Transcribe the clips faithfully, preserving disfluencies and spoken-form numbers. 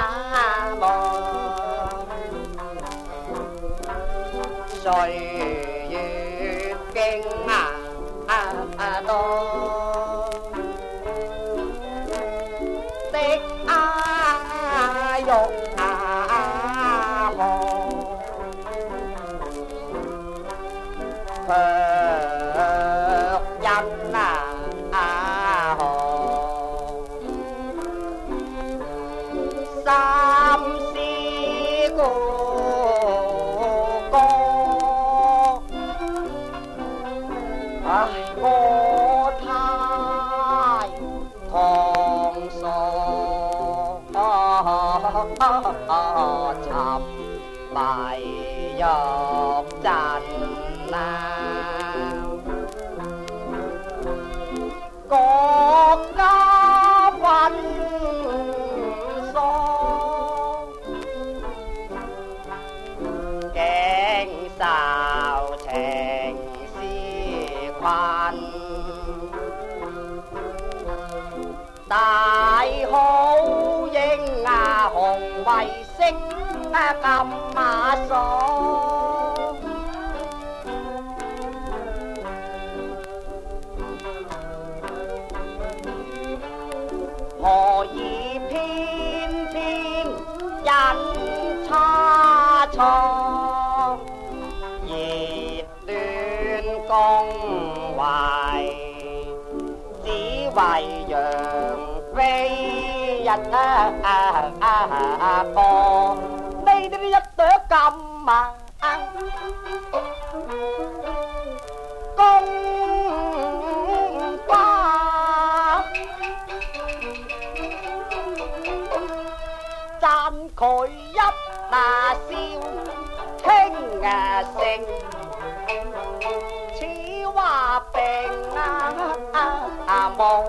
望，歲月經啊多的啊玉啊紅，卻因啊紅心思故歌。唉，我太狂傻，沉迷欲盡啊！國家運喪，經受情絲困。大好英啊，紅衛色啊，金馬鎖，何以偏偏引差錯，熱戀共懷，只為讓飛一個，呢啲一朵金啊公花，讚佢一那笑輕啊聲，似話病啊夢，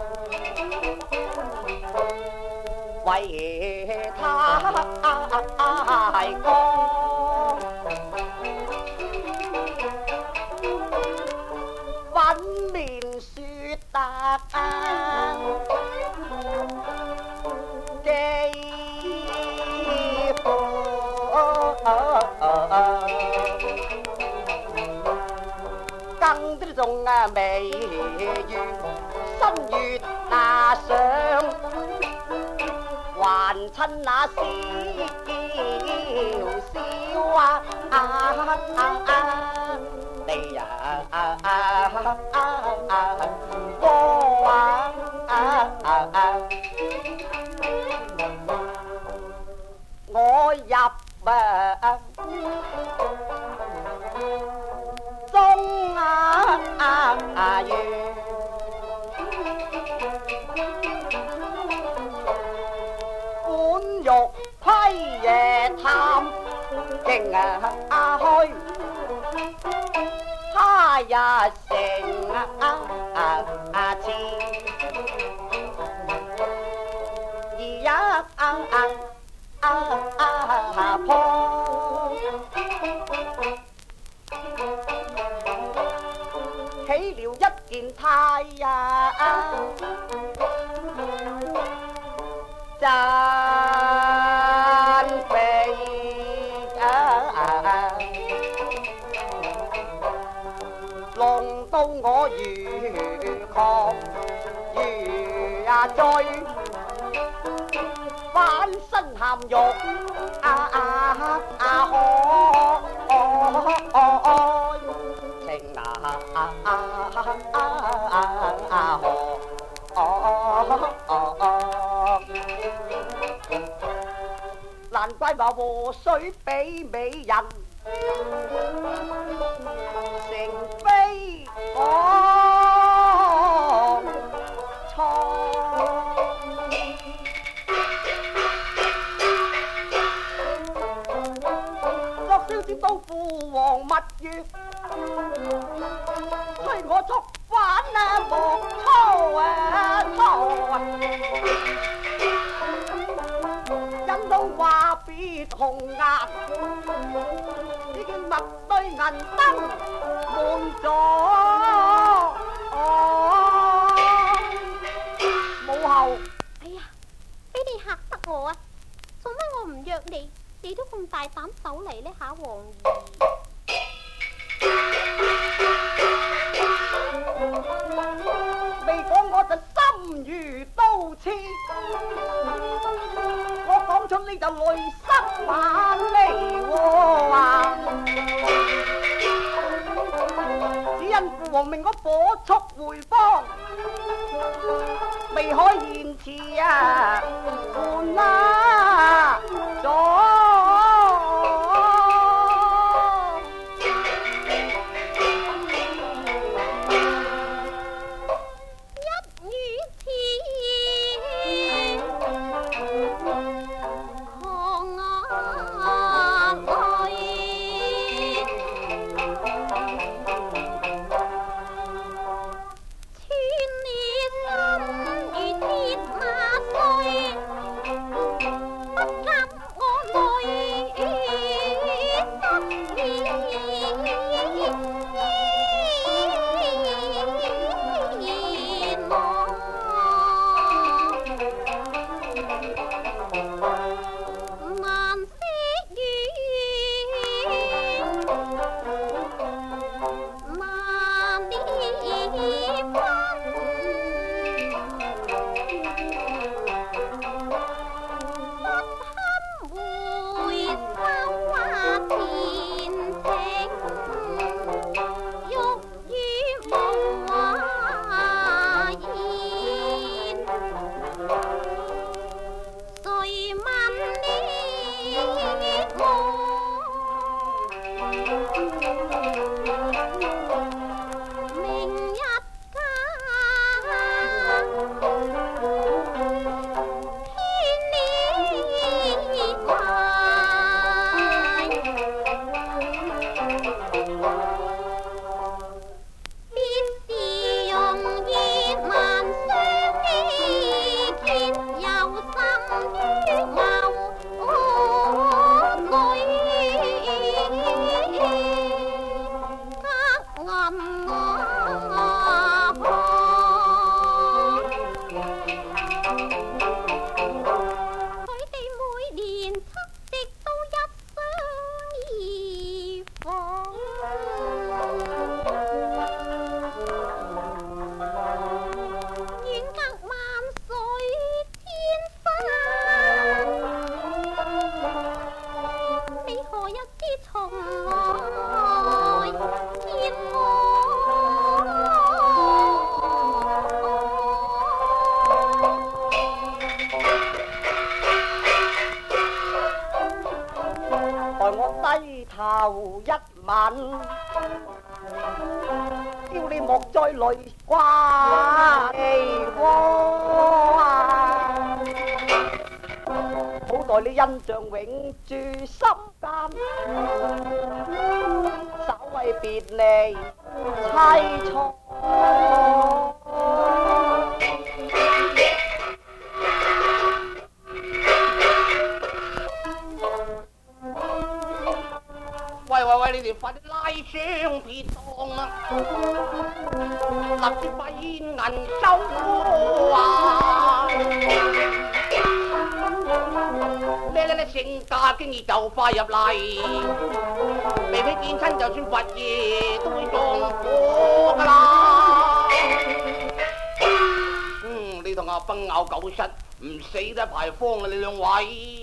為他係歌，粉面雪達肌膚，更啲仲啊眉如新月那上，還襯那笑笑啊你呀歌啊我入啊中啊月，本欲窺夜探徑啊去，他日成啊次，而一破，起了一件太呀真肥啊，弄到我如狂如啊醉，翻身鹹肉啊啊啊可情啊啊啊河，難怪話禍水比美人，成非我錯。作小姐都父王蜜月，催我速反啊莫操啊操啊！引到話別紅顏，已經墨對銀燈滿咗。母后， 哎呀，俾你嚇得我啊！做乜你你都咁大膽走嚟呢下，王兒。 未講我就心如刀刺，我講出你就淚濕萬里喎啊！只因父王命我火速回邦，未可延遲啊！換啦咗。頭一吻，叫你莫再淚掛記窩啊！好待你印象永駐心間，稍為別離凄楚。喂喂喂！你哋快啲拉雙撇檔啦，立即把煙銀收啊！咧咧咧，聖駕經已就快入嚟，未俾見親就算佛爺都會撞火噶啦。嗯，你同阿崩咬狗虱，唔死得排荒啊！你兩位。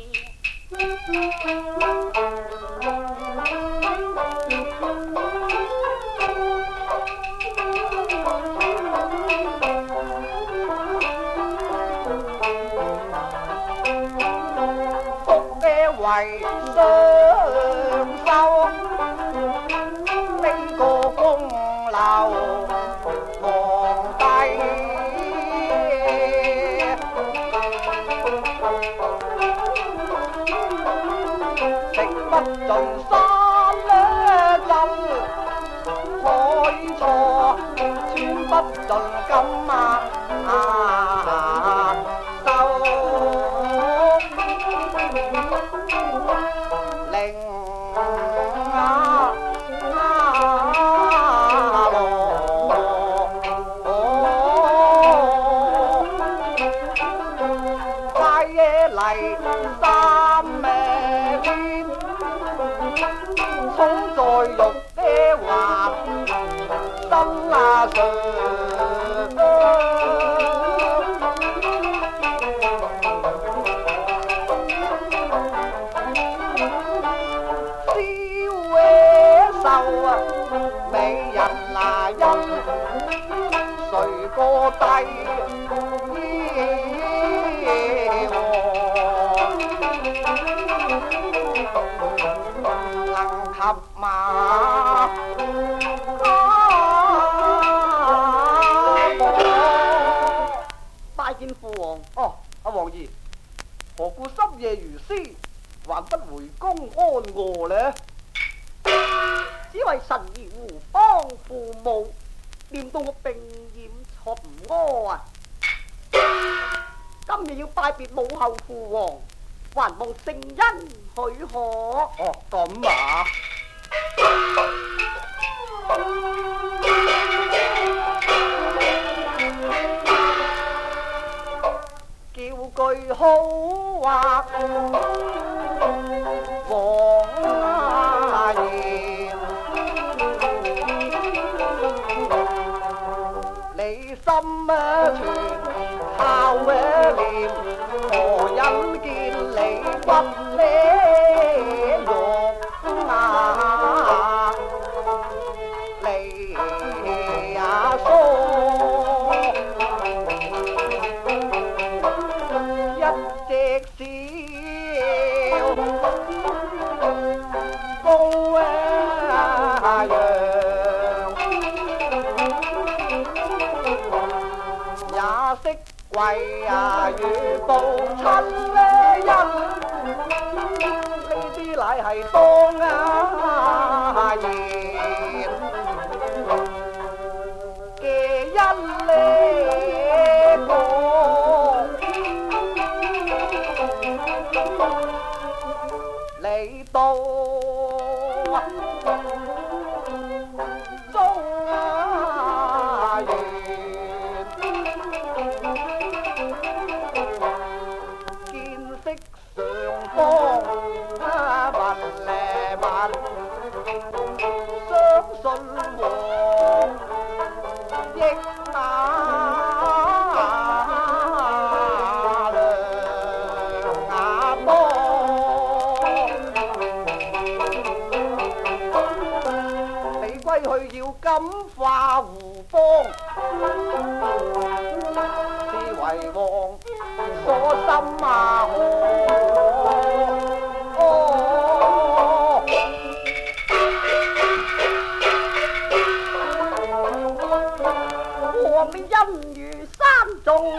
福嘅為雙收，呢個風流皇帝，食不盡三兩針，海錯穿不盡金啊！啊收令啊快嘢嚟三命。 啊，美人那因谁個帝能及馬？拜見父王。哦，阿王兒，何故深夜如斯，還不回宮安臥呢？ 只為神兒護幫父母，念到我病染錯唔屙啊！今日要拜別母後父王，還望聖恩許可。 哦，咁啊！叫句好話，王阿爺，你心啊全孝念，何因見你骨呢肉啊？你呀疏一隻小羔羊，也識為啊與父親恩，呢啲乃係當啊言嘅恩呢個，你到中啊園，見識上方啊問嚟問，相信王亦那良牙多，你歸去要感化胡邦，是為王所心啊哦，王恩如山重，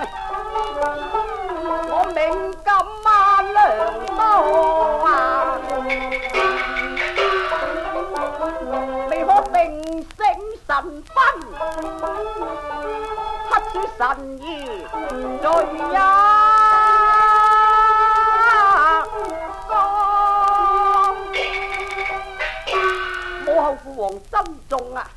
我命今晚良多啊！你可定醒神分，七處神兒罪一江。母後父王珍重啊！